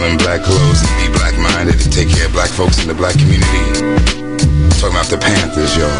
all in black clothes and be black-minded and take care of black folks in the black community. Talking about the Panthers, y'all.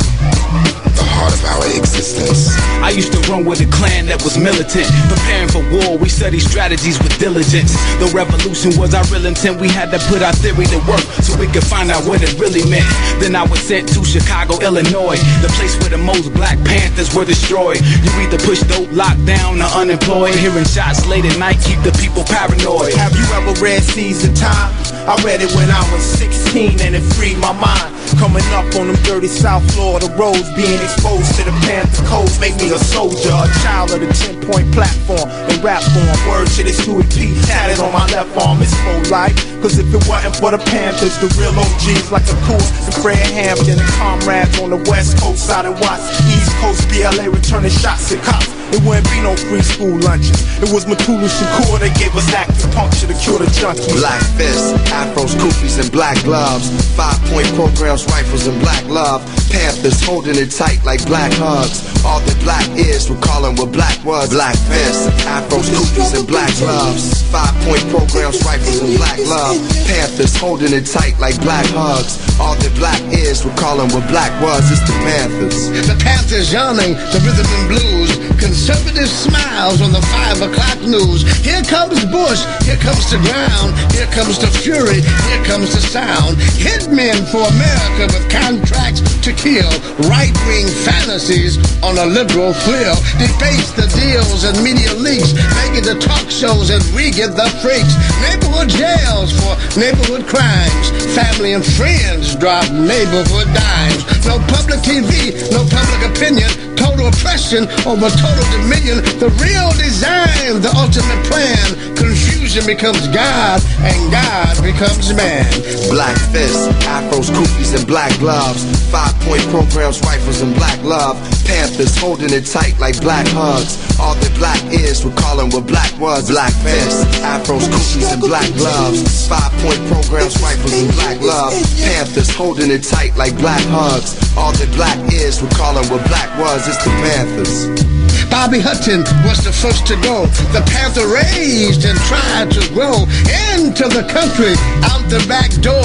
The heart of our existence. I used to run with a clan that was militant. Preparing for war, we studied strategies with diligence. The revolution was our real intent. We had to put our theory to work so we could find out what it really meant. Then I was sent to Chicago, Illinois, the place where the most Black Panthers were destroyed. You either push dope, locked down, or unemployed. Hearing shots late at night keep the people paranoid. Have you ever read Seas of Time? I read it when I was 16 and it freed my mind. Coming up on them dirty South Florida roads, being exposed to the Panther codes made me a soldier, a child of the 10-point platform in rap form. Word to this Huey P, tatted on my left arm, it's full life. Cause if it wasn't for the Panthers, the real OGs like the Cool and Fred Hampton and comrades on the West Coast side and Watts, East Coast BLA returning shots at cops. It wouldn't be no free school lunches. It was Matulu Shakur that gave us acupuncture to cure the junkies. Black fists, afros, koofies, and black gloves. 5-point programs, rifles, and black love. Panthers holding it tight like black hugs. All that black is, recalling what black was. Black fists, afros, koofies, and black gloves. 5-point programs, rifles, and black love. Panthers holding it tight like black hugs. All that black is, recalling what black was. It's the Panthers. The Panthers yawning, the rhythm and blues. Conservative smiles on the 5 o'clock news. Here comes Bush, here comes the ground, here comes the fury, here comes the sound. Hitmen for America with contracts to kill. Right-wing fantasies on a liberal flail. Deface the deals and media leaks, making the talk shows and we get the freaks. Neighborhood jails for neighborhood crimes. Family and friends drop neighborhood dimes. No public TV, no public opinion. Total oppression over total dominion. The real design, the ultimate plan. Confusion becomes God and God becomes man. Black fists, afros, koofies, and black gloves. 5-point programs, rifles, and black love. Panthers holding it tight like black hugs. All that black is, recalling what black was. Black fists, afros, koofies, and black gloves. 5-point programs, rifles, and black love. Panthers holding it tight like black hugs. All that black is, recalling what black was. It's the Panthers. Bobby Hutton was the first to go. The Panther raised and tried to grow into the country, out the back door.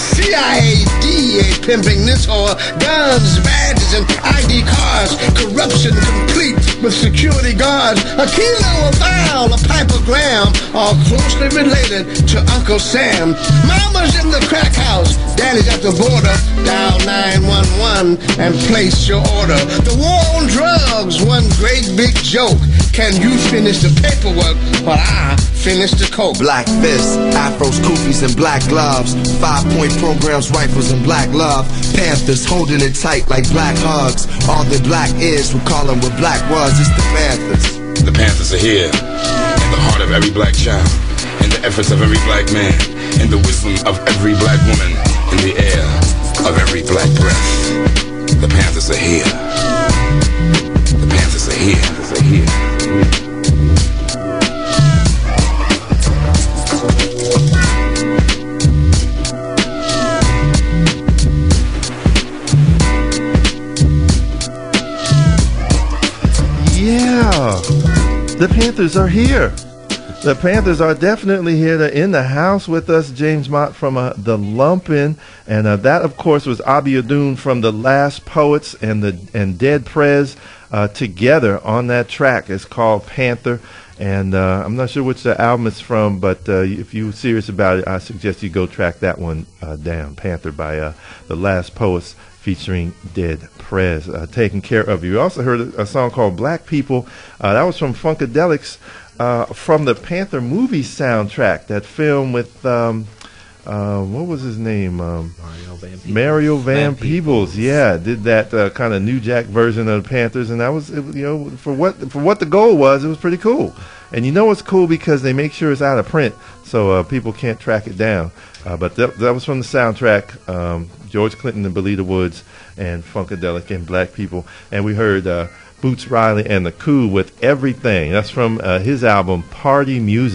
CIA, DA pimping this whore. Guns, badges, and ID cards. Corruption complete with security guards. A kilo, a vial, a pipe of gram, all closely related to Uncle Sam. Mama's in the crack house, daddy's at the border. Dial 911 and place your order. The war on drugs, one great big joke. Can you finish the paperwork while I finish the coke? Black fists, afros, koofies, and black gloves. 5-point programs, rifles, and black love. Panthers holding it tight like black hugs. All that black is, recalling what black was. It's the Panthers. The Panthers are here, in the heart of every black child, in the efforts of every black man, in the wisdom of every black woman, in the air of every black breath. The Panthers are here. The Panthers are here. The Panthers are here. Yeah, the Panthers are here. The Panthers are definitely here. They're in the house with us. James Mott from the Lumpin', and that, of course, was Abiodun from the Last Poets and Dead Prez together on that track. It's called Panther, and I'm not sure which the album it's from, but if you're serious about it, I suggest you go track that one down. Panther by the Last Poets featuring Dead Prez, Taking Care of You. You also heard a song called Black People. That was from Funkadelics. From the Panther movie soundtrack, that film with what was his name? Mario Van Peebles. Yeah, did that kind of New Jack version of the Panthers, and that was, for what the goal was, it was pretty cool. And it's cool because they make sure it's out of print, so people can't track it down. But that was from the soundtrack. George Clinton and Belita Woods and Funkadelic and Black People, and we heard Boots Riley and the Coup with Everything. That's from his album Party Music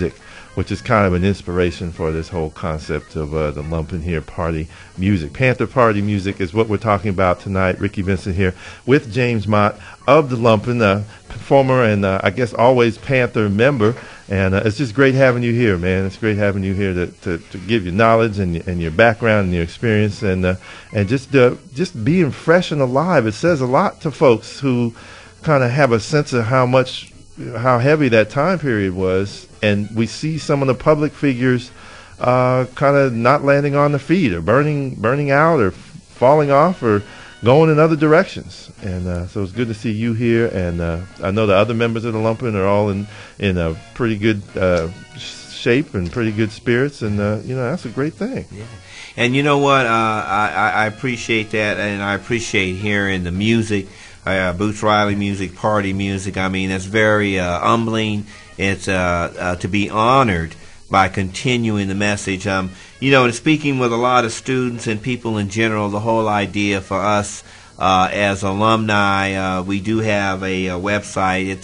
which is kind of an inspiration for this whole concept of the Lumpin' here party music. Panther party music is what we're talking about tonight. Ricky Vincent here with James Mott of the Lumpin', former and I guess always Panther member. And it's just great having you here, man. It's great having you here to give your knowledge and your background and your experience and just being fresh and alive. It says a lot to folks who kind of have a sense of how heavy that time period was, and we see some of the public figures kind of not landing on their feet or burning out or falling off or going in other directions. And so it's good to see you here, and I know the other members of the Lumpin' are all in a pretty good shape and pretty good spirits, and that's a great thing. Yeah. And you know what, I appreciate that, and I appreciate hearing the music, Boots Riley music, party music. I mean, it's very humbling. It's to be honored by continuing the message. And speaking with a lot of students and people in general, the whole idea for us as alumni, we do have a website. It's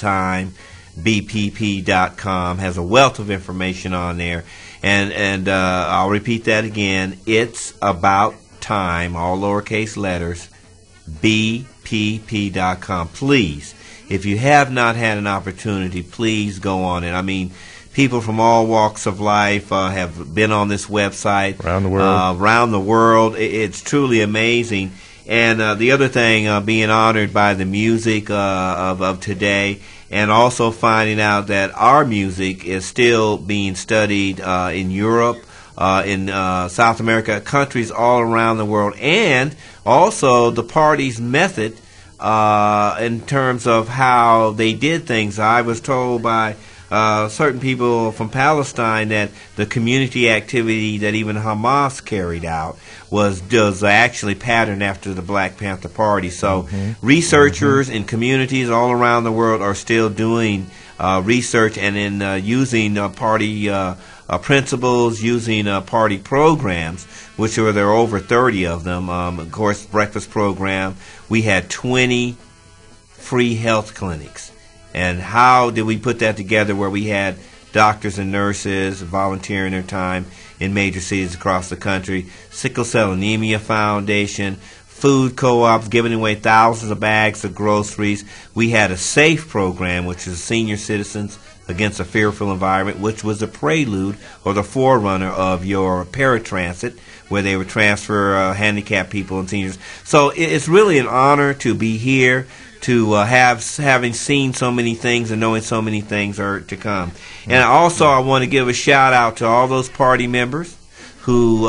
abouttime.bpp.com. Has a wealth of information on there. And I'll repeat that again. It's about time, all lowercase letters, bpp.com. Please, if you have not had an opportunity, please go on it. I mean, people from all walks of life have been on this website. Around the world. It's truly amazing. And the other thing, being honored by the music of today, and also finding out that our music is still being studied in Europe, in South America, countries all around the world, and also the party's method in terms of how they did things. I was told by certain people from Palestine that the community activity that even Hamas carried out was actually patterned after the Black Panther Party. So researchers in communities all around the world are still doing research and in using party principles, using party programs, which there are over 30 of them. Of course, breakfast program. We had 20 free health clinics. And how did we put that together where we had doctors and nurses volunteering their time in major cities across the country, Sickle Cell Anemia Foundation, food co-ops giving away thousands of bags of groceries. We had a SAFE program, which is Senior Citizens Against a Fearful Environment, which was the prelude or the forerunner of your paratransit, where they would transfer handicapped people and seniors. So it's really an honor to be here, to having seen so many things and knowing so many things are to come. And also I want to give a shout out to all those party members who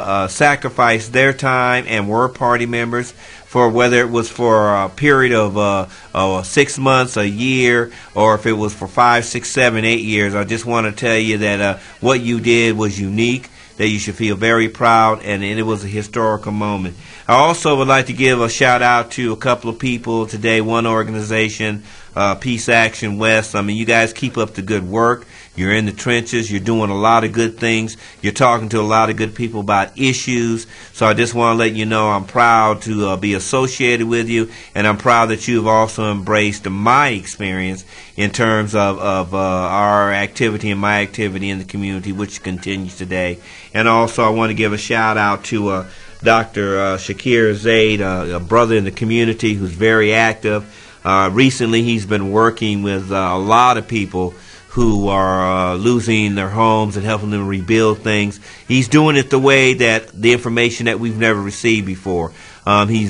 sacrificed their time and were party members, for whether it was for a period of 6 months, a year, or if it was for 5, 6, 7, 8 years. I just want to tell you that what you did was unique, that you should feel very proud, and it was a historical moment. I also would like to give a shout out to a couple of people today, one organization, Peace Action West. I mean, you guys keep up the good work. You're in the trenches. You're doing a lot of good things. You're talking to a lot of good people about issues. So I just want to let you know I'm proud to be associated with you, and I'm proud that you've also embraced my experience in terms of our activity and my activity in the community, which continues today. And also I want to give a shout out to Dr. Shakir Zaid, a brother in the community who's very active. Recently he's been working with a lot of people who are losing their homes and helping them rebuild things. He's doing it the way that the information that we've never received before. He's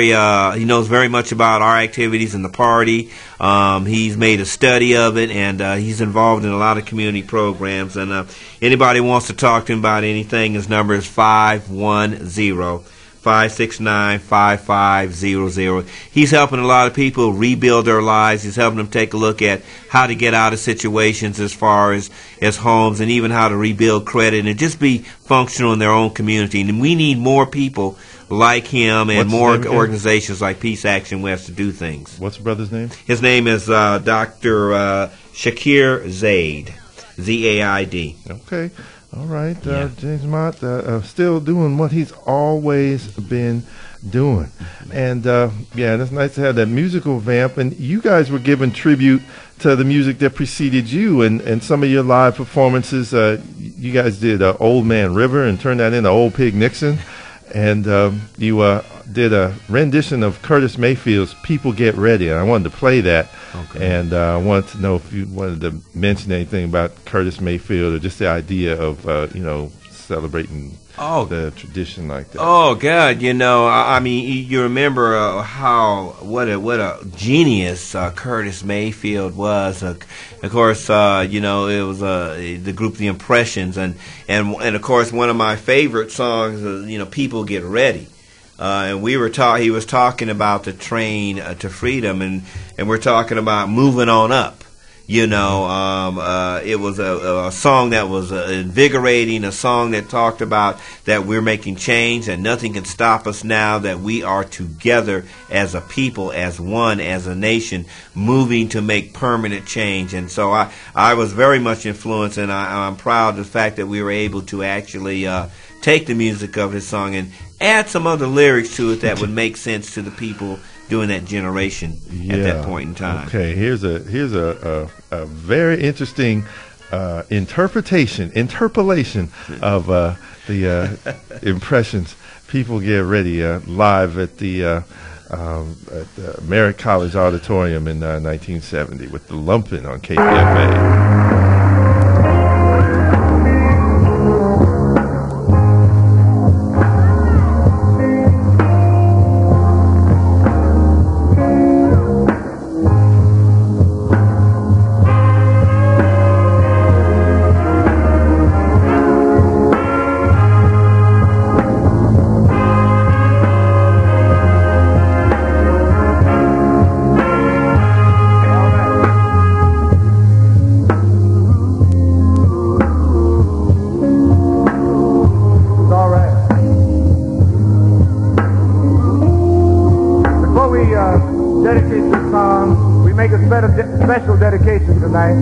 he knows very much about our activities in the party. He's made a study of it, and he's involved in a lot of community programs. And anybody wants to talk to him about anything, his number is 510-569-5500. He's helping a lot of people rebuild their lives. He's helping them take a look at how to get out of situations as far as homes, and even how to rebuild credit and just be functional in their own community. And we need more people like him and more organizations like Peace Action West to do things. What's the brother's name? His name is Dr. Shakir Zaid, Z-A-I-D. Okay. All right, James Mott, still doing what he's always been doing. And, it's nice to have that musical vamp. And you guys were giving tribute to the music that preceded you, and some of your live performances. You guys did Old Man River and turned that into Old Pig Nixon. And you did a rendition of Curtis Mayfield's People Get Ready. And I wanted to play that. Okay. And I wanted to know if you wanted to mention anything about Curtis Mayfield or just the idea of, celebrating the tradition like that. Oh, God, I mean, you remember what a genius Curtis Mayfield was. Of course, it was the group The Impressions, and of course, one of my favorite songs is, People Get Ready. And he was talking about the train to freedom, and we're talking about moving on up. It was a song that was invigorating, a song that talked about that we're making change, that nothing can stop us now, that we are together as a people, as one, as a nation, moving to make permanent change. And so I was very much influenced, and I'm proud of the fact that we were able to actually take the music of his song and add some other lyrics to it that would make sense to the people during that generation at that point in time. Okay, here's a very interesting interpolation of the Impressions. People Get Ready live at the Merritt College Auditorium in 1970 with the Lumpin' on KPFA. Special dedication tonight.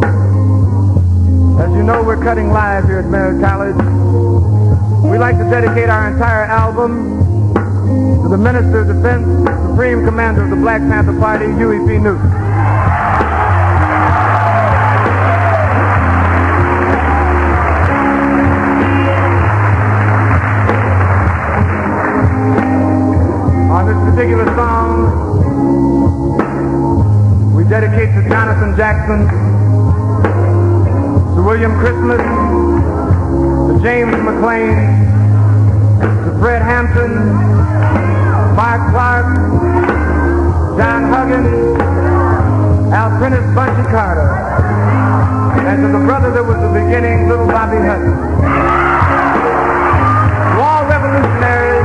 As you know, we're cutting live here at Merritt College. We like to dedicate our entire album to the Minister of Defense, Supreme Commander of the Black Panther Party, Huey P. Newton. On this particular song, dedicate to Jonathan Jackson, to William Christmas, to James McLean, to Fred Hampton, Mark Clark, John Huggins, Alprentice Bunchy Carter, and to the brother that was the beginning, little Bobby Hutton. To all revolutionaries,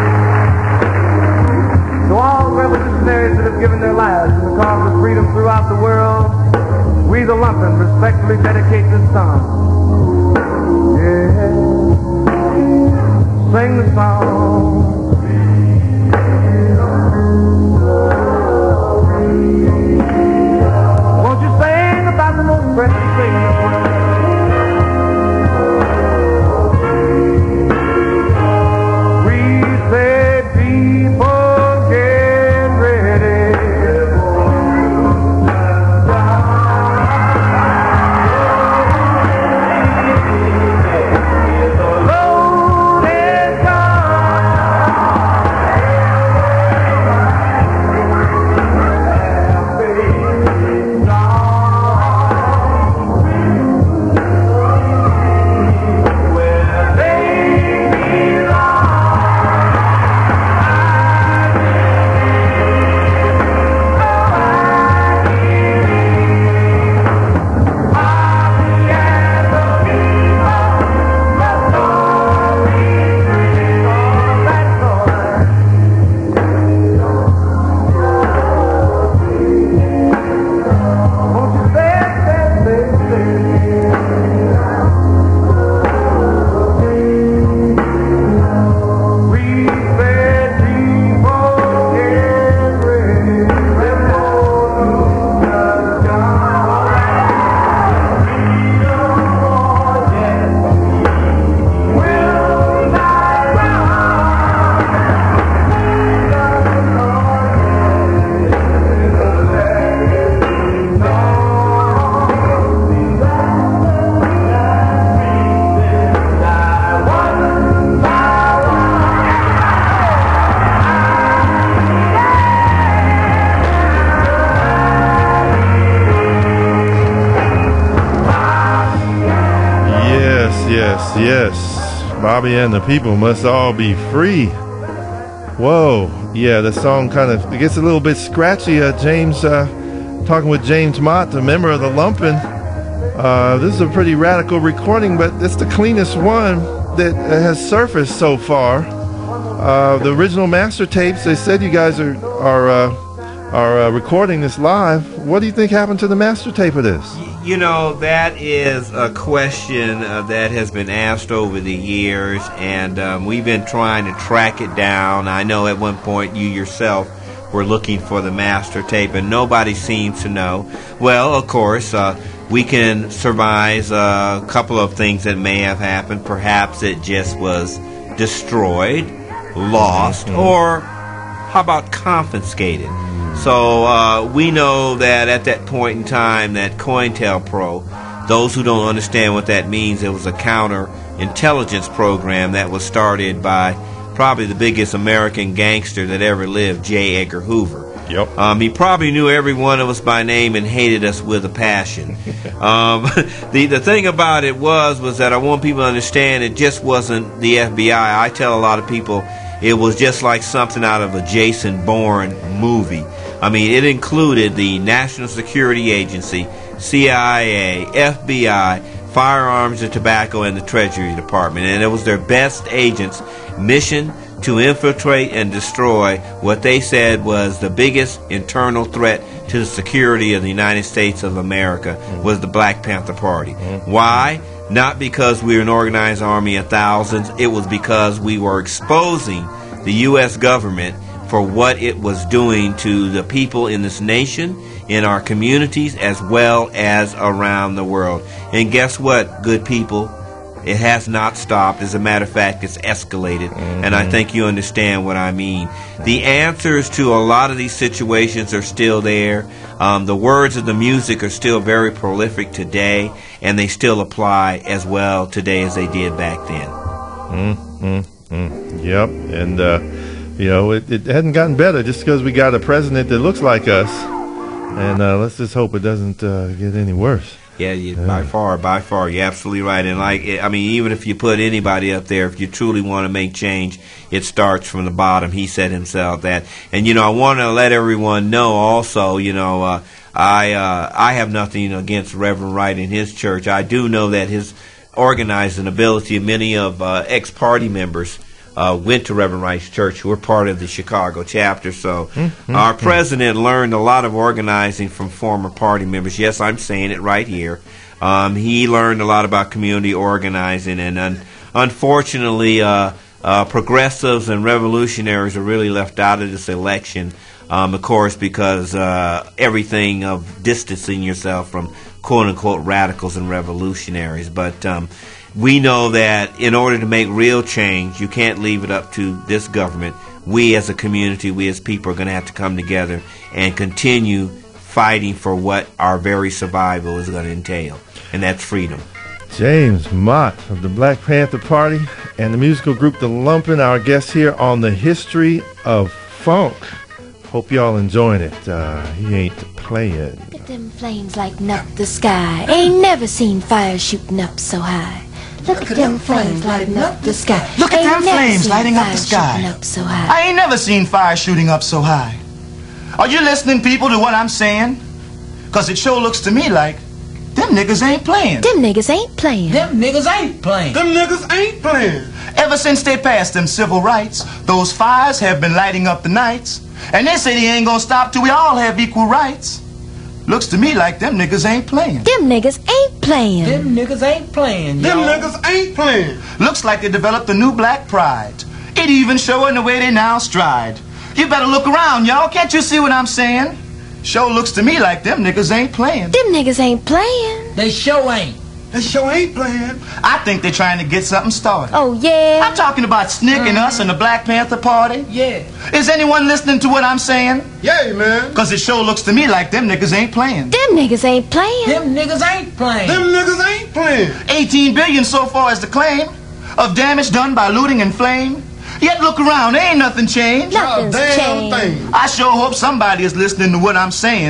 that have given their lives in the cause of freedom throughout the world, we the Lumpin' respectfully dedicate this song. Yeah, sing the song. Won't you sing about the most precious thing in this world? We said people. Yes. Bobby and the people must all be free. Whoa. Yeah, the song kind of gets a little bit scratchy. James, talking with James Mott, a member of the Lumpin'. This is a pretty radical recording, but it's the cleanest one that has surfaced so far. The original master tapes, they said you guys are recording this live. What do you think happened to the master tape of this? You know, that is a question that has been asked over the years, and we've been trying to track it down. I know at one point you yourself were looking for the master tape, and nobody seems to know. Well, of course, we can surmise a couple of things that may have happened. Perhaps it just was destroyed, lost, or how about confiscated? So we know that at that point in time that COINTELPRO, those who don't understand what that means, it was a counterintelligence program that was started by probably the biggest American gangster that ever lived, J. Edgar Hoover. Yep. He probably knew every one of us by name and hated us with a passion. The thing about it was that I want people to understand it just wasn't the FBI. I tell a lot of people it was just like something out of a Jason Bourne movie. I mean, it included the National Security Agency, CIA, FBI, Firearms and Tobacco, and the Treasury Department. And it was their best agents' mission to infiltrate and destroy what they said was the biggest internal threat to the security of the United States of America, was the Black Panther Party. Why? Not because we were an organized army of thousands. It was because we were exposing the U.S. government for what it was doing to the people in this nation, in our communities, as well as around the world. And guess what, good people? It has not stopped. As a matter of fact, it's escalated. And I think you understand what I mean. The answers to a lot of these situations are still there. The words of the music are still very prolific today, and they still apply as well today as they did back then. Yep. And, it hadn't gotten better just because we got a president that looks like us. And let's just hope it doesn't get any worse. Yeah, by far, you're absolutely right. And even if you put anybody up there, if you truly want to make change, it starts from the bottom. He said himself that. And, I want to let everyone know also, I have nothing against Reverend Wright and his church. I do know that his organizing ability, many of ex-party members went to Reverend Wright's church, who were part of the Chicago chapter. So our president learned a lot of organizing from former party members. Yes, I'm saying it right here. He learned a lot about community organizing, and unfortunately, progressives and revolutionaries are really left out of this election, of course, because everything of distancing yourself from quote-unquote radicals and revolutionaries. But we know that in order to make real change, you can't leave it up to this government. We as a community, we as people are going to have to come together and continue fighting for what our very survival is going to entail, and that's freedom. James Mott of the Black Panther Party and the musical group The Lumpin', our guest here on the History of Funk. Hope y'all enjoying it. He ain't playing. Look at them flames lighting up the sky. Ain't never seen fire shooting up so high. Look at them flames lighting up the sky. Look at them flames lighting up the sky. Up so high. I ain't never seen fire shooting up so high. Are you listening, people, to what I'm saying? Because it sure looks to me like them niggas ain't playing. Them niggas ain't playing. Them niggas ain't playing. Them niggas ain't playing. Ever since they passed them civil rights, those fires have been lighting up the nights. And they say they ain't gonna stop till we all have equal rights. Looks to me like them niggas ain't playing. Them niggas ain't playing. Them niggas ain't playing, Them y'all. niggas ain't playing. Looks like they developed a new black pride. It even showing the way they now stride. You better look around, y'all. Can't you see what I'm saying? Sure looks to me like them niggas ain't playing. Them niggas ain't playing. They sure ain't. They sure ain't playing. I think they're trying to get something started. Oh, yeah? I'm talking about SNCC and us and the Black Panther Party. Yeah. Is anyone listening to what I'm saying? Yeah, man. Because it sure looks to me like them niggas ain't playing. Them niggas ain't playing. Them niggas ain't playing. Them niggas ain't playing. 18 billion so far as the claim of damage done by looting and flame. Yet look around, there ain't nothing changed. Nothing's damn changed. thing. I sure hope somebody is listening to what I'm saying.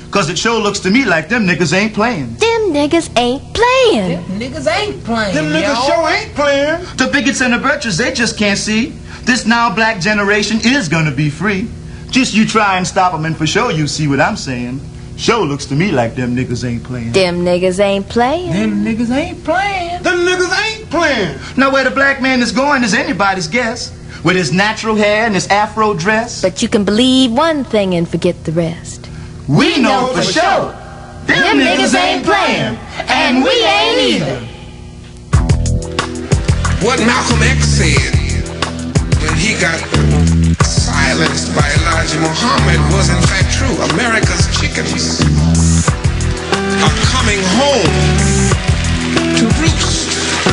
Cause it sure looks to me like them niggas ain't playing. Them niggas ain't playing. Them niggas ain't playing. Them niggas sure ain't playing. The bigots and the virtues, they just can't see. This now black generation is gonna be free. Just you try and stop them and for sure you see what I'm saying. Sure looks to me like them niggas ain't playing. Them niggas ain't playing. Them niggas ain't playing. Them niggas ain't playing. Now where the black man is going is anybody's guess. With his natural hair and his afro dress. But you can believe one thing and forget the rest. We know for sure. Them niggas ain't playing. And we ain't either. What Malcolm X said when he got silenced by Elijah Muhammad was in fact true. America's chickens are coming home to roost.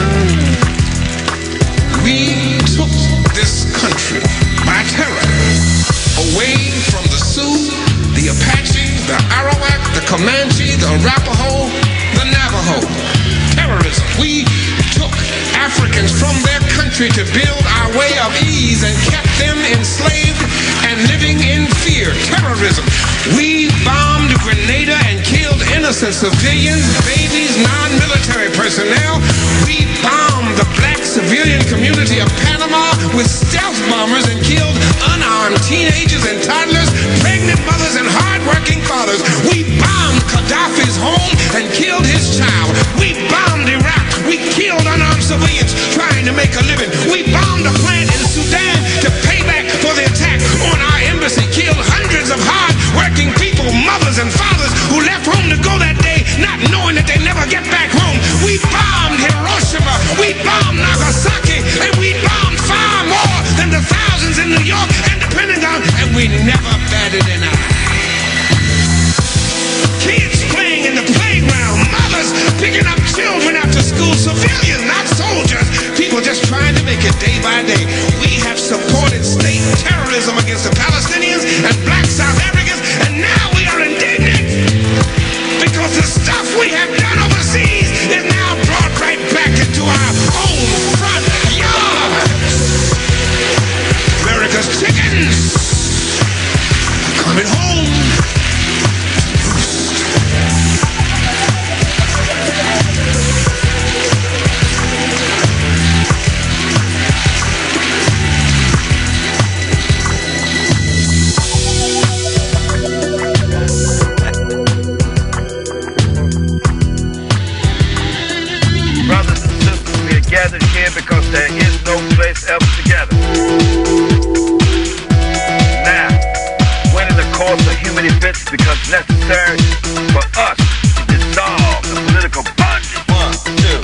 We took this country by terror away from the Sioux, the Apache, the Arawak, the Comanche, the Arapaho, the Navajo. Terrorism. We took Africans from their country to build our way of ease and kept them enslaved and living in fear. Terrorism. We bombed Grenada and killed innocent civilians, babies, non-military personnel. We bombed the black civilian community of Panama with stealth bombers and killed unarmed teenagers and toddlers, pregnant mothers and hard-working fathers. We bombed Gaddafi's home and killed his child. We bombed Iraq. We killed unarmed civilians trying to make a living. We bombed a plant in Sudan to pay back for the attack on our embassy. Killed hundreds of hard-working people, mothers and fathers who left home to go that day not knowing that they never get back home. We bombed Hiroshima. We bombed Nagasaki. And we bombed far more than the thousands in New York and the Pentagon. And we never batted an eye. Kids playing in the playground, mothers picking up children after school, civilians, not soldiers, people just trying to make it day by day. We have supported state terrorism against the Palestinians and black South Africans, and now we are indignant because the stuff we have done overseas is now brought right back into our own front yards. America's chickens coming home. Gathered here because there is no place else to gather. Now, winning the course of human events becomes necessary for us to dissolve the political bondage. 1, 2.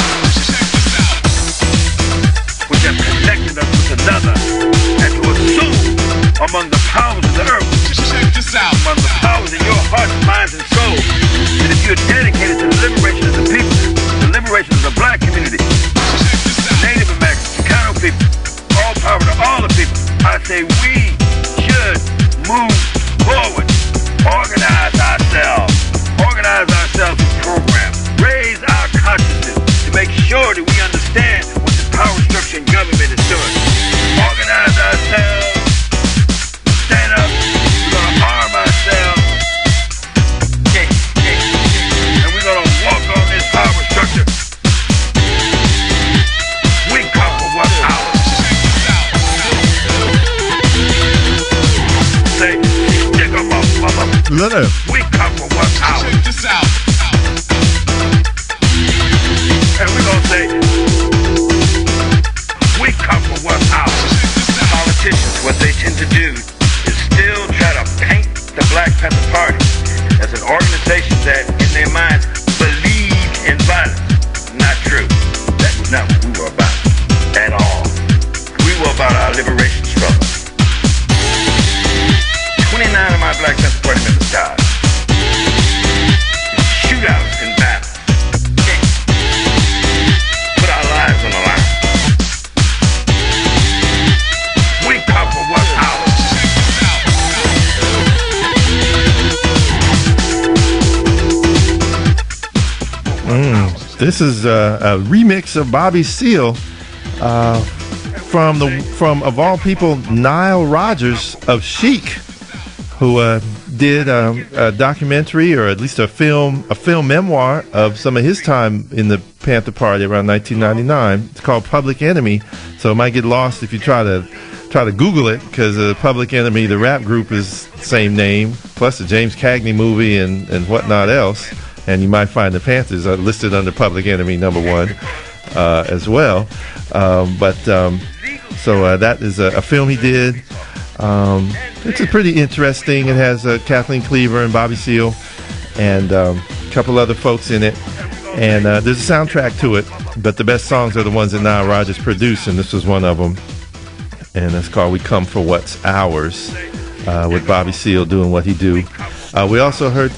Which have connected us with another, and to assume among the powers of the earth, among the powers in your hearts, minds, and souls, that if you're dedicated to the liberation of the people, the liberation of the black community, Native Americans, Chicano people, all power to all the people. I say we should move forward, organize ourselves with programs, raise our consciousness to make sure that we understand what the power structure and government is doing. Organize ourselves, stand up, we're going to arm ourselves, and we're going to walk on this power structure. We come for what's ours. Check this out. And we're gonna say, we come for what's ours. Politicians, what they tend to do is still try to paint the Black Panther Party as an organization that, in their minds, believed in violence. Not true. That was not what we were about at all. We were about our liberation struggle. 29 of my Black Panther Party members died. Shootouts in battle. Put our lives on the line. We come for what's ours. This is a remix of Bobby Seale from of all people, Nile Rodgers of Chic, who did a documentary, or at least a film memoir of some of his time in the Panther Party around 1999. It's called Public Enemy, so it might get lost if you try to Google it, because Public Enemy, the rap group, is the same name, plus the James Cagney movie and whatnot else, and you might find the Panthers are listed under Public Enemy #1 as well. So that is a film he did. It's pretty interesting. It has Kathleen Cleaver and Bobby Seale and a couple other folks in it. And there's a soundtrack to it, but the best songs are the ones that Nile Rodgers produced, and this was one of them. And it's called We Come For What's Ours, with Bobby Seale doing what he do. We also heard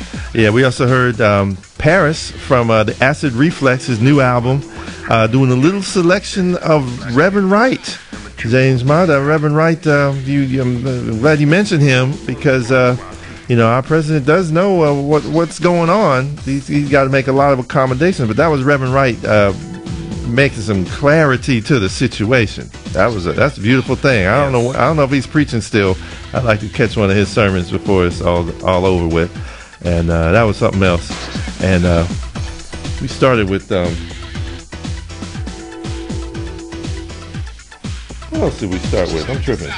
Paris from the Acid Reflex, his new album, doing a little selection of Reverend Wright. James Mott, Reverend Wright, I'm glad you mentioned him, because our president does know what's going on. He's got to make a lot of accommodations, but that was Reverend Wright making some clarity to the situation. That's a beautiful thing. I don't know if he's preaching still. I'd like to catch one of his sermons before it's all over with. And that was something else. And we started with what else did we start with? I'm tripping.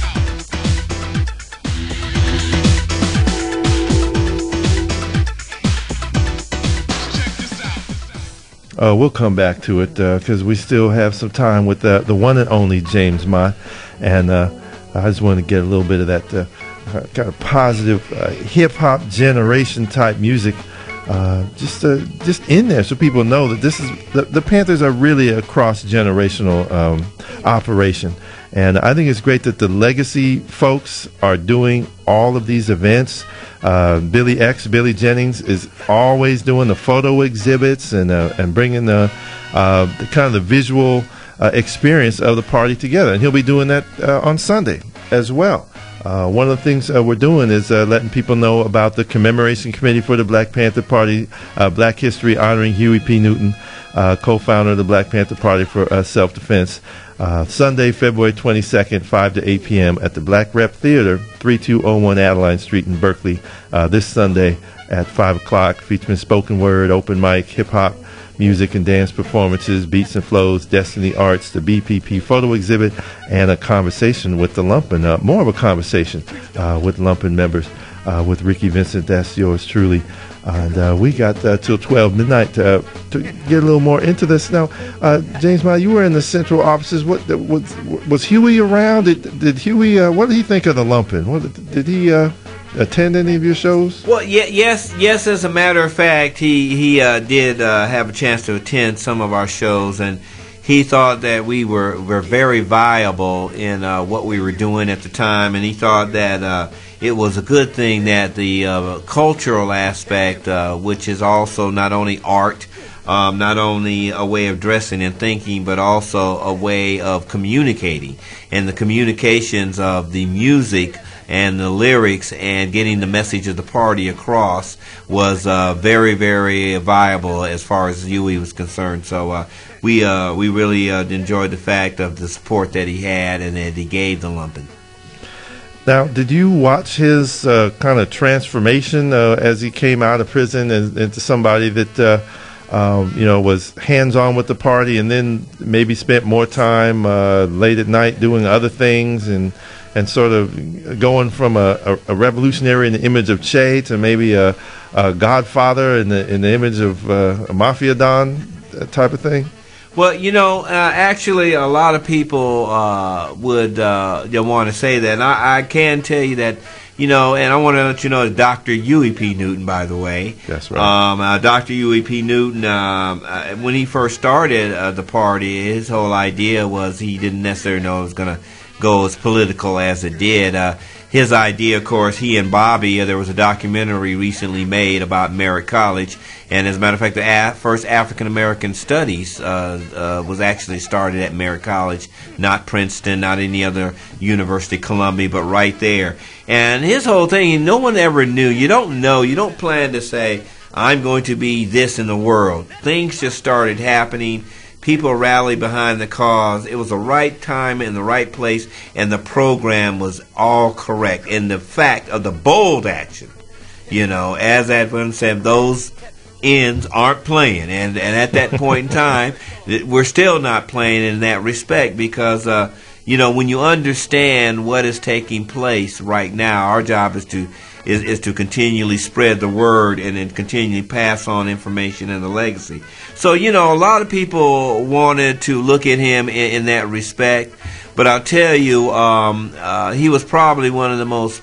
We'll come back to it because we still have some time with the one and only James Mott, and I just want to get a little bit of that kind of positive hip hop generation type music, just in there, so people know that this is the Panthers are really a cross generational operation. And I think it's great that the Legacy folks are doing all of these events. Billy Jennings is always doing the photo exhibits and bringing the kind of the visual experience of the party together. And he'll be doing that on Sunday as well. One of the things we're doing is letting people know about the Commemoration Committee for the Black Panther Party, Black History honoring Huey P. Newton, co-founder of the Black Panther Party for Self-Defense. Sunday, February 22nd, 5 to 8 p.m. at the Black Rep Theater, 3201 Adeline Street in Berkeley. This Sunday at 5 o'clock, featuring spoken word, open mic, hip-hop, music and dance performances, beats and flows, Destiny Arts, the BPP photo exhibit, and a conversation with the Lumpen, more of a conversation with Lumpen members, with Ricky Vincent. That's yours truly. And we got till 12 midnight to get a little more into this. Now, James Mott, you were in the central offices. What was Huey around? Did Huey? What did he think of the Lumpen? Did he attend any of your shows? Well, yes. As a matter of fact, he did have a chance to attend some of our shows, and he thought that we were very viable in what we were doing at the time, and he thought that it was a good thing that the cultural aspect, which is also not only art, not only a way of dressing and thinking, but also a way of communicating, and the communications of the music and the lyrics and getting the message of the party across was very, very viable as far as Huey was concerned. So we really enjoyed the fact of the support that he had and that he gave the Lumpen. Now, did you watch his kind of transformation as he came out of prison into somebody that was hands-on with the party, and then maybe spent more time late at night doing other things, and sort of going from a revolutionary in the image of Che to maybe a Godfather in the image of a Mafia Don type of thing? Well, actually, a lot of people would want to say that. And I can tell you that, and I want to let you know that Dr. Huey P. Newton, by the way. That's right. Dr. Huey P. Newton, when he first started the party, his whole idea was he didn't necessarily know it was going to go as political as it did. His idea, of course, he and Bobby, there was a documentary recently made about Merritt College, and as a matter of fact, the first African-American studies was actually started at Merritt College, not Princeton, not any other university, Columbia, but right there. And his whole thing, no one ever knew. You don't know. You don't plan to say, I'm going to be this in the world. Things just started happening. People rallied behind the cause. It was the right time and the right place, and the program was all correct. And the fact of the bold action, you know, as Edwin said, those ends aren't playing. And at that point in time, we're still not playing in that respect because, you know, when you understand what is taking place right now, our job is to continually spread the word and then continually pass on information and the legacy. So, you know, a lot of people wanted to look at him in that respect, but I'll tell you, he was probably one of the most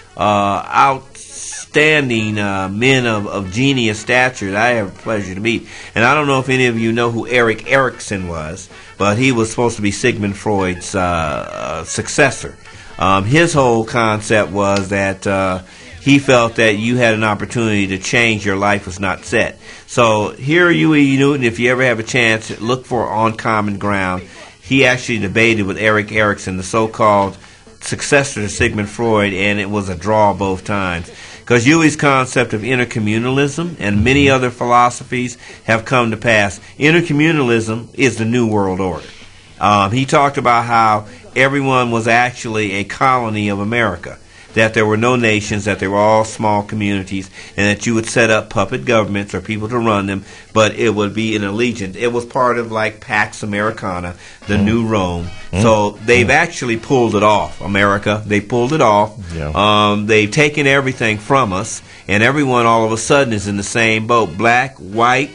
outstanding men of genius stature that I have the pleasure to meet. And I don't know if any of you know who Erik Erikson was, but he was supposed to be Sigmund Freud's successor. His whole concept was that he felt that you had an opportunity to change, your life was not set. So here, Huey Newton, if you ever have a chance, look for On Common Ground. He actually debated with Erik Erikson, the so-called successor to Sigmund Freud, and it was a draw both times. Because Huey's concept of intercommunalism and many other philosophies have come to pass. Intercommunalism is the New World Order. He talked about how everyone was actually a colony of America, that there were no nations, that they were all small communities, and that you would set up puppet governments or people to run them, but it would be an allegiance. It was part of like Pax Americana, the New Rome. So they've actually pulled it off, America. They pulled it off. Yeah. They've taken everything from us, and everyone all of a sudden is in the same boat. Black, white,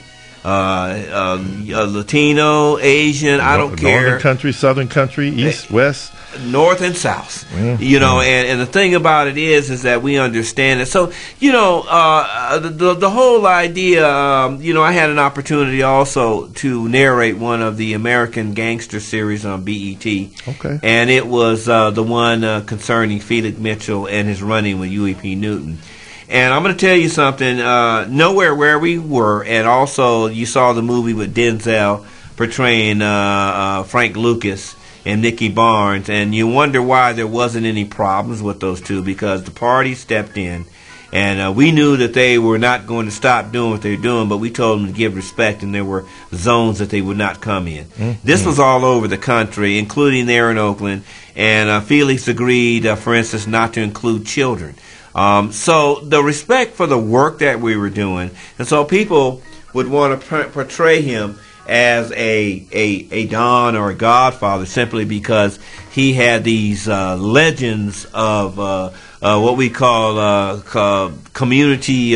Latino, Asian, I don't care. Northern country, southern country, east, west. North and south, you know, and the thing about it is that we understand it. So, you know, the whole idea, you know, I had an opportunity also to narrate one of the American Gangster series on BET. Okay. And it was the one concerning Felix Mitchell and his running with Huey P. Newton. And I'm going to tell you something, Nowhere Where We Were, and also you saw the movie with Denzel portraying Frank Lucas and Nicky Barnes, and you wonder why there wasn't any problems with those two, because the party stepped in, and we knew that they were not going to stop doing what they were doing, but we told them to give respect, and there were zones that they would not come in. This was all over the country, including there in Oakland, and Felix agreed, for instance, not to include children. So the respect for the work that we were doing, and so people would want to portray him as a Don or a Godfather simply because he had these legends of what we call community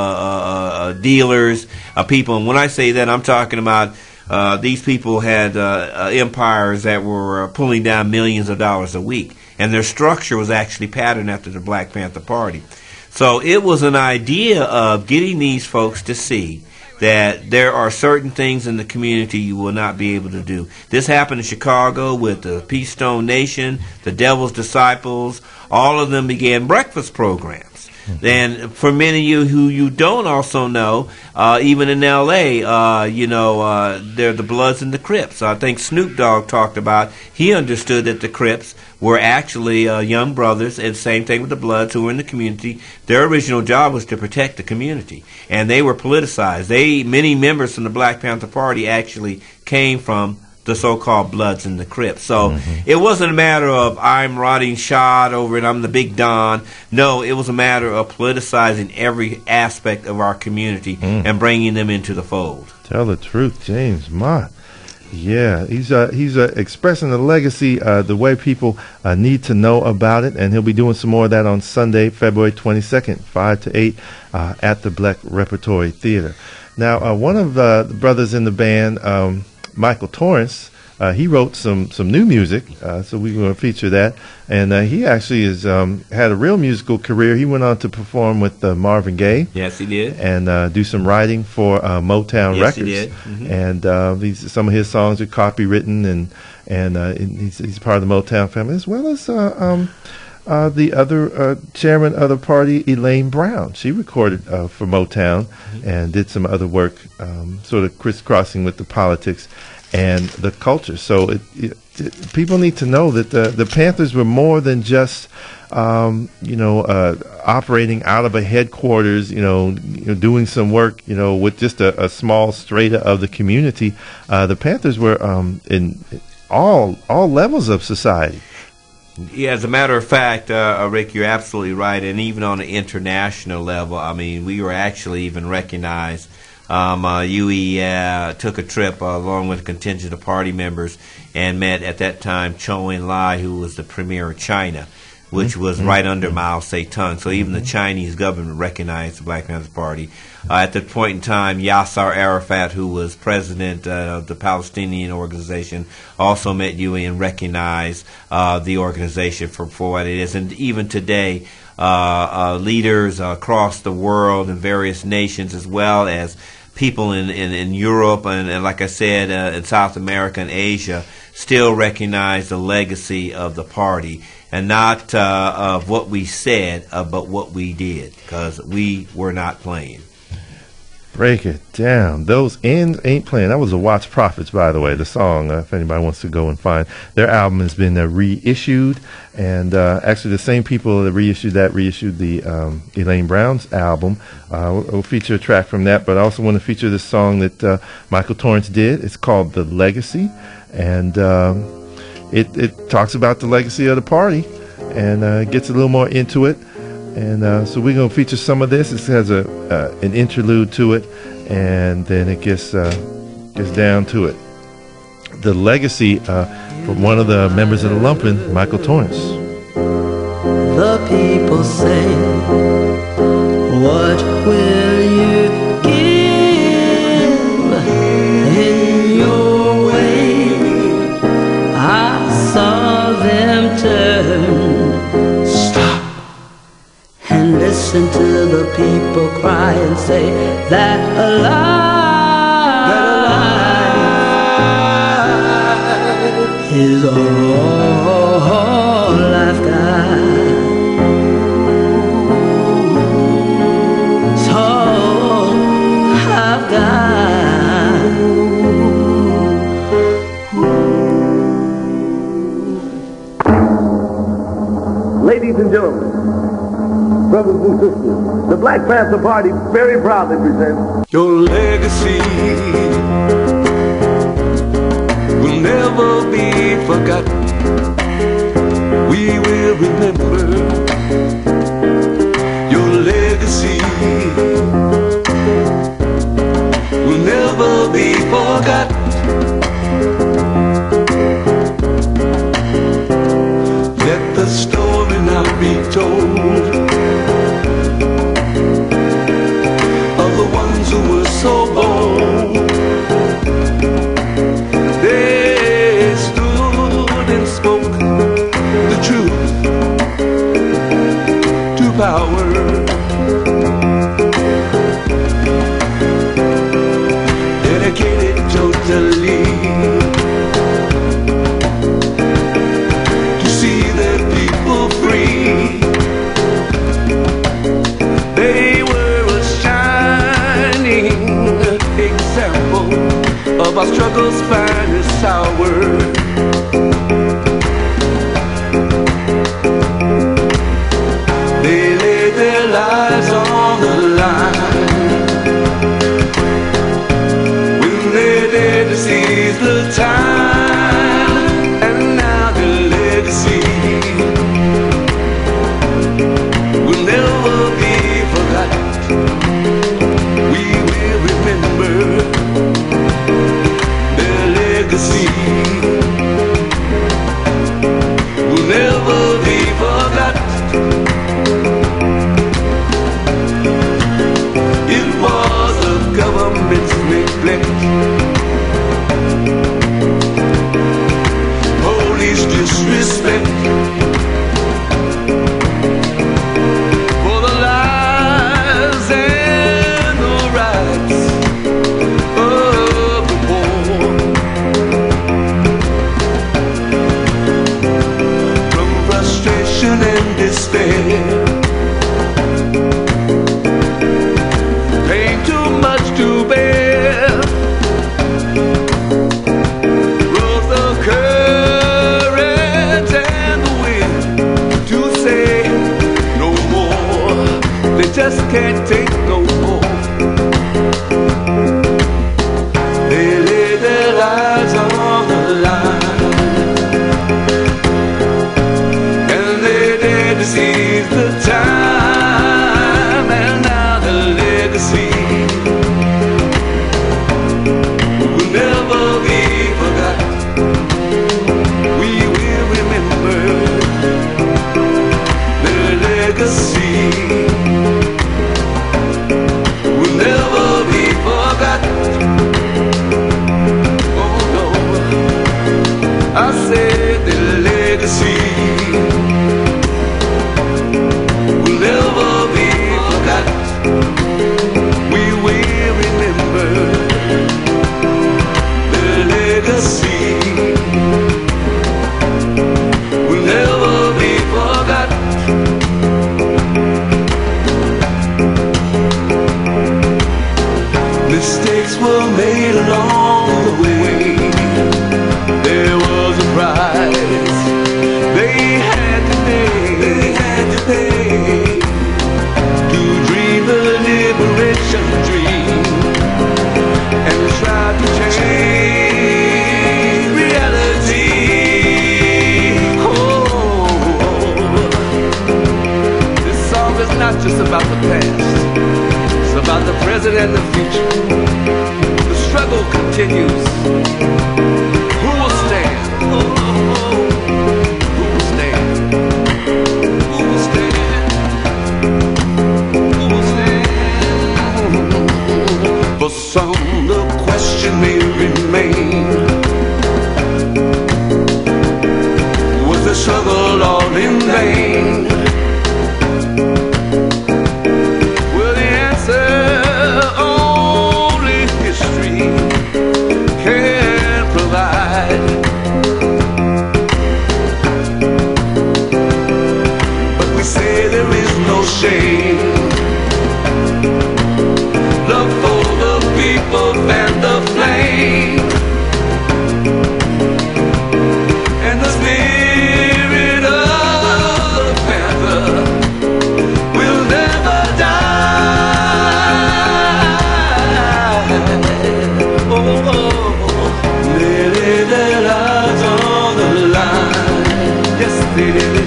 dealers, people. And when I say that, I'm talking about these people had empires that were pulling down millions of dollars a week, and their structure was actually patterned after the Black Panther Party. So it was an idea of getting these folks to see that there are certain things in the community you will not be able to do. This happened in Chicago with the Peace Stone Nation, the Devil's Disciples. All of them began breakfast programs. And for many of you who you don't also know, even in L.A., you know, they're the Bloods and the Crips. I think Snoop Dogg talked about, he understood that the Crips were actually young brothers, and same thing with the Bloods who were in the community. Their original job was to protect the community, and they were politicized. Many members from the Black Panther Party actually came from the so-called Bloods and the Crips. So it wasn't a matter of I'm rotting shot over it, I'm the big Don. No, it was a matter of politicizing every aspect of our community and bringing them into the fold. Tell the truth, James Mott. Yeah, he's expressing the legacy the way people need to know about it, and he'll be doing some more of that on Sunday, February 22nd, 5 to 8 at the Black Repertory Theater. Now, one of the brothers in the band, Michael Torrance, he wrote some new music, so we're going to feature that. And he actually has had a real musical career. He went on to perform with Marvin Gaye. Yes, he did. And do some writing for Motown Records. Yes, he did. And some of his songs are copywritten, and he's part of the Motown family, as well as the other chairman of the party, Elaine Brown. She recorded for Motown and did some other work, sort of crisscrossing with the politics and the culture. So people need to know that the Panthers were more than just operating out of a headquarters, doing some work, with just a small strata of the community. The Panthers were in all levels of society. Yeah, as a matter of fact, Rick, you're absolutely right. And even on an international level, I mean, we were actually even recognized. UE took a trip along with a contingent of party members and met at that time Zhou Enlai, who was the premier of China, which was right under Mao Zedong. So even the Chinese government recognized the Black Panther Party. At that point in time, Yasser Arafat, who was president of the Palestinian organization, also met UE and recognized the organization for what it is. And even today, leaders across the world in various nations, as well as people in Europe and like I said, in South America and Asia, still recognize the legacy of the party. And not of what we said, but what we did, because we were not playing. Break it down. Those ends ain't playing. That was the Watts Prophets, by the way, the song, if anybody wants to go and find. Their album has been reissued, and actually the same people that reissued the Elaine Brown's album. We'll feature a track from that, but I also want to feature this song that Michael Torrance did. It's called The Legacy, and it talks about the legacy of the party and gets a little more into it. And so we're going to feature some of this. It has an interlude to it, and then it gets down to it. The Legacy from one of the members of the Lumpin', Michael Torrance. The people say, what will you give in your way? I saw them turn. And listen to the people cry and say that alive is all I've got. It's all I've got. Ladies and gentlemen, brothers and sisters, the Black Panther Party very proudly presents your legacy will never be forgotten. We will remember your legacy will never be forgotten. Let the story not be told who were so bold. They stood and spoke the truth to power. Dedicated totally to see their people free. They of our struggle's finest hour. They laid their lives on the line when they dared to seize the time, and now their legacy will never be forgotten. We will remember legacy will never be forgotten. It was the government's neglect, police disrespect, for the lives and the rights of the poor. And despair, pain too much to bear. legacy will never be forgotten. We will remember their legacy will never be forgotten. Mistakes were made along the way. There was a price they had to pay to dream a liberation dream and try to change reality. Oh, this song is not just about the past. It's about the present and the future. The struggle continues. Who will stand? Who will stand? Who will stand? Who will stand? For some, the question may remain: was the struggle all in vain? Shame. Love for the people fan the flame, and the spirit of the panther will never die. Oh, they lay their lives on the line. Yes, they did.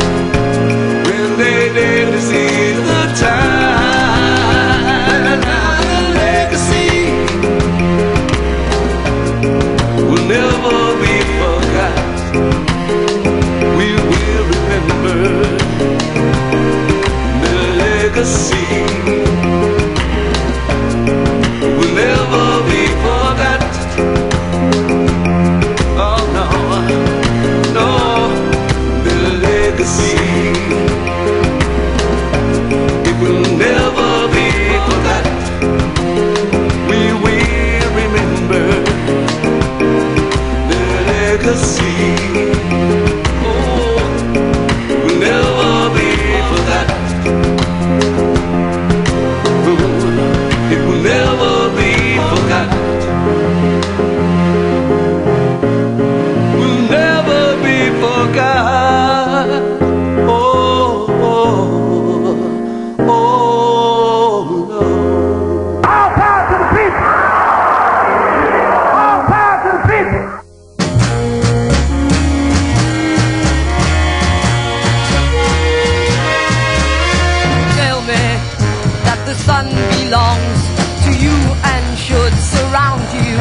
To see the time, and now the legacy will never be forgotten. We will remember the legacy will never be forgotten. Oh no, no, the legacy will never be forgotten. We will remember the legacy. Oh, will never be forgotten. Oh, it will never be forgotten. Will never be forgotten. Belongs to you and should surround you.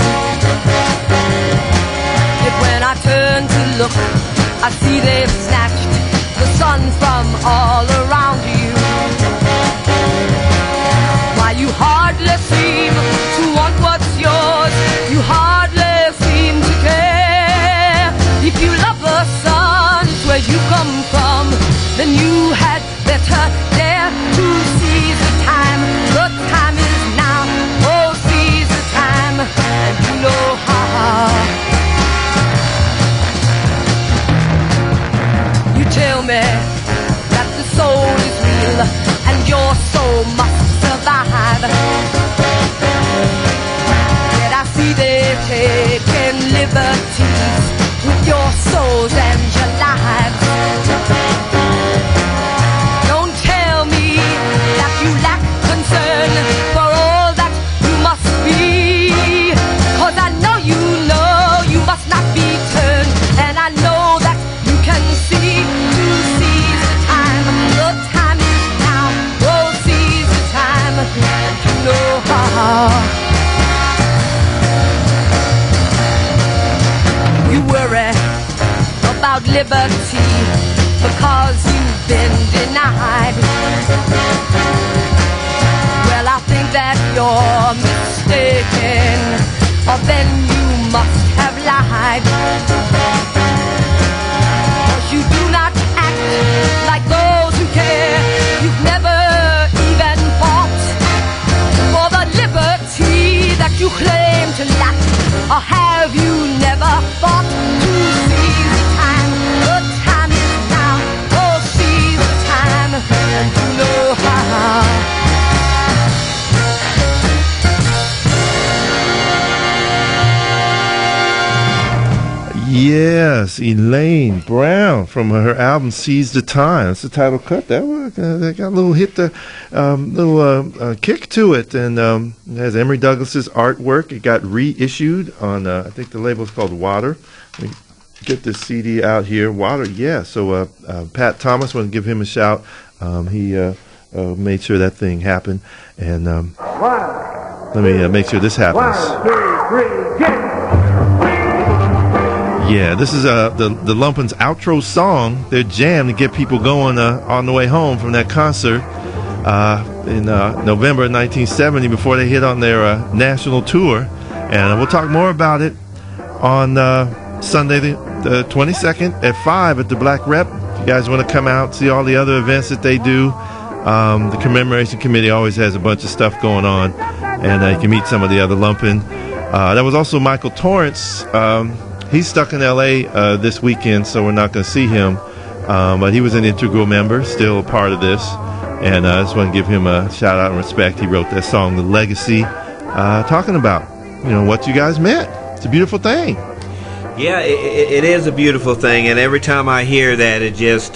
Yet when I turn to look, I see they've snatched the sun from all around you. Why you hardly seem to want what's yours, you hardly seem to care. If you love the sun, it's where you come from, then you had better dare to seize the time. The time is now, oh seize the time, and you know how. You tell me that the soul is real, and your soul must survive. Yet I see they've taken liberties with your souls and your lives. Don't tell me that you lack concern for all that you must be, 'cause I know you must not be turned, and I know that you can see to seize the time. The time is now, oh seize the time, and you know how. You worry about liberty because you've been denied. Well, I think that you're mistaken, or then you must have lied. 'Cause have you never thought to seize the time? The time is now. Oh, seize the time, and you know how. Yes, Elaine Brown from her album "Seize the Time." That's the title cut. That got a little hit, little kick to it, and it has Emory Douglas's artwork. It got reissued on I think the label's called Water. Let me get this CD out here. Water, yeah. So Pat Thomas, want to give him a shout. He made sure that thing happened, and let me make sure this happens. 1, 2, 3, get it! Yeah, this is the Lumpins' outro song. Their jam to get people going on the way home from that concert in November 1970 before they hit on their national tour. And we'll talk more about it on Sunday the 22nd at 5 at the Black Rep. If you guys want to come out, see all the other events that they do. The commemoration committee always has a bunch of stuff going on, and you can meet some of the other Lumpin'. That was also Michael Torrance. He's stuck in L.A. This weekend, so we're not going to see him. But he was an integral member, still a part of this. And I just want to give him a shout out and respect. He wrote that song, The Legacy, talking about, what you guys meant. It's a beautiful thing. Yeah, it is a beautiful thing. And every time I hear that, it just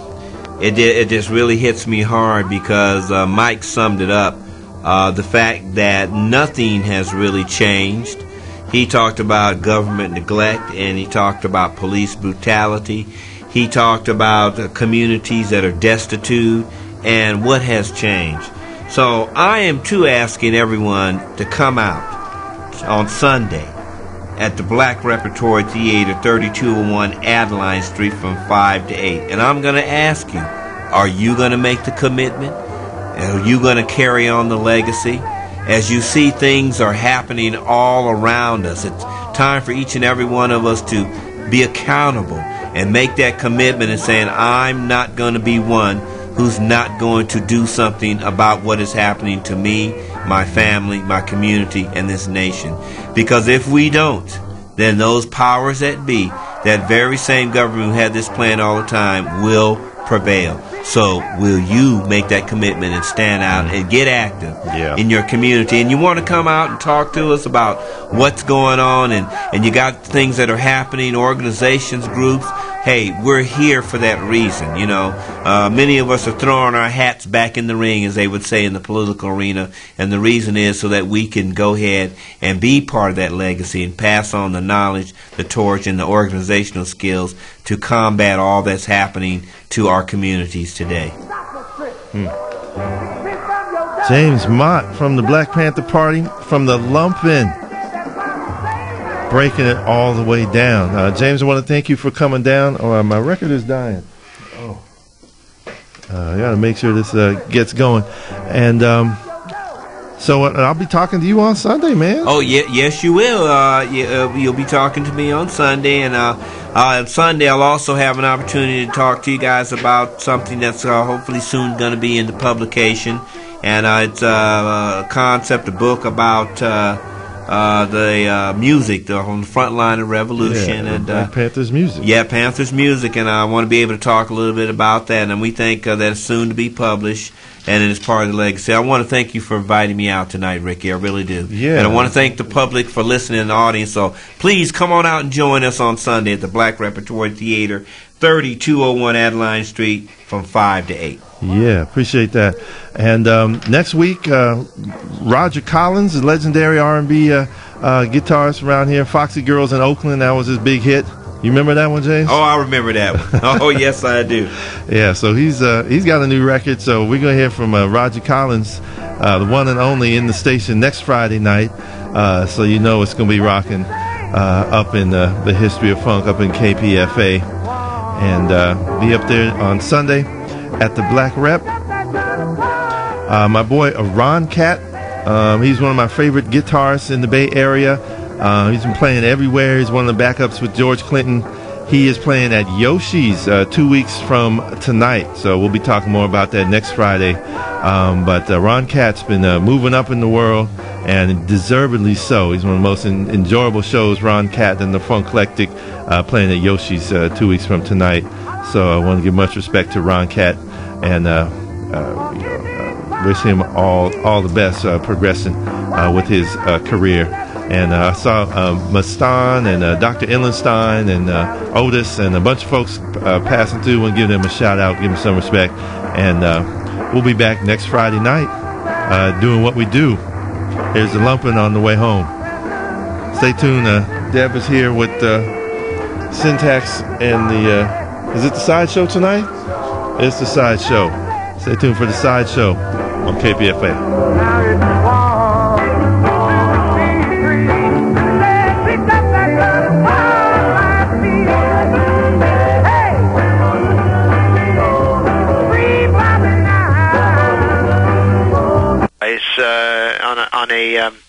really hits me hard because Mike summed it up. The fact that nothing has really changed. He talked about government neglect, and he talked about police brutality. He talked about communities that are destitute and what has changed. So I am too asking everyone to come out on Sunday at the Black Repertory Theater, 3201 Adeline Street from 5 to 8. And I'm going to ask you, are you going to make the commitment? Are you going to carry on the legacy? As you see things are happening all around us, it's time for each and every one of us to be accountable and make that commitment and saying, I'm not going to be one who's not going to do something about what is happening to me, my family, my community, and this nation. Because if we don't, then those powers that be, that very same government who had this plan all the time, will prevail. So will you make that commitment and stand out and get active in your community? And you want to come out and talk to us about what's going on, and you got things that are happening, organizations, groups. Hey, we're here for that reason. Many of us are throwing our hats back in the ring, as they would say in the political arena, and the reason is so that we can go ahead and be part of that legacy and pass on the knowledge, the torch, and the organizational skills to combat all that's happening to our communities today. James Mott from the Black Panther Party, from the Lumpin', breaking it all the way down. James, I want to thank you for coming down. Oh, my record is dying. I got to make sure this gets going. And so I'll be talking to you on Sunday, man. Oh, yes, you will. You'll be talking to me on Sunday. And on Sunday, I'll also have an opportunity to talk to you guys about something that's hopefully soon going to be in the publication. And it's a concept, a book about the music on the front line of revolution. And Panthers music. Yeah, Panthers music. And I want to be able to talk a little bit about that. And we think that it's soon to be published. And it is part of the legacy. I want to thank you for inviting me out tonight, Ricky. I really do. Yeah. And I want to thank the public for listening in the audience. So please come on out and join us on Sunday at the Black Repertory Theater, 3201 Adeline Street from 5 to 8. Yeah, appreciate that. And next week, Roger Collins, the legendary R&B guitarist around here, Foxy Girls in Oakland. That was his big hit. You remember that one, James? Oh, I remember that one. Oh, yes, I do. Yeah, so he's got a new record. So we're going to hear from Roger Collins, the one and only, in the station next Friday night. So you know it's going to be rocking up in the history of funk up in KPFA. And be up there on Sunday at the Black Rep. My boy Ron Cat, he's one of my favorite guitarists in the Bay Area. He's been playing everywhere. He's one of the backups with George Clinton he is playing at Yoshi's 2 weeks from tonight. So we'll be talking more about that next Friday. But Ron Catt's been moving up in the world, and deservedly so. He's one of the most enjoyable shows, Ron Catt and the Funklectic, playing at Yoshi's 2 weeks from tonight. So I want to give much respect to Ron Catt and wish him all the best progressing with his career. And I saw Mastan and Dr. Ellenstein and Otis and a bunch of folks passing through. I want to give them a shout out, give them some respect. And we'll be back next Friday night doing what we do. Here's the Lumpin' on the way home. Stay tuned. Deb is here with Syntax and the... is it the Sideshow tonight? It's the Sideshow. Stay tuned for the Sideshow on KPFA. It's on a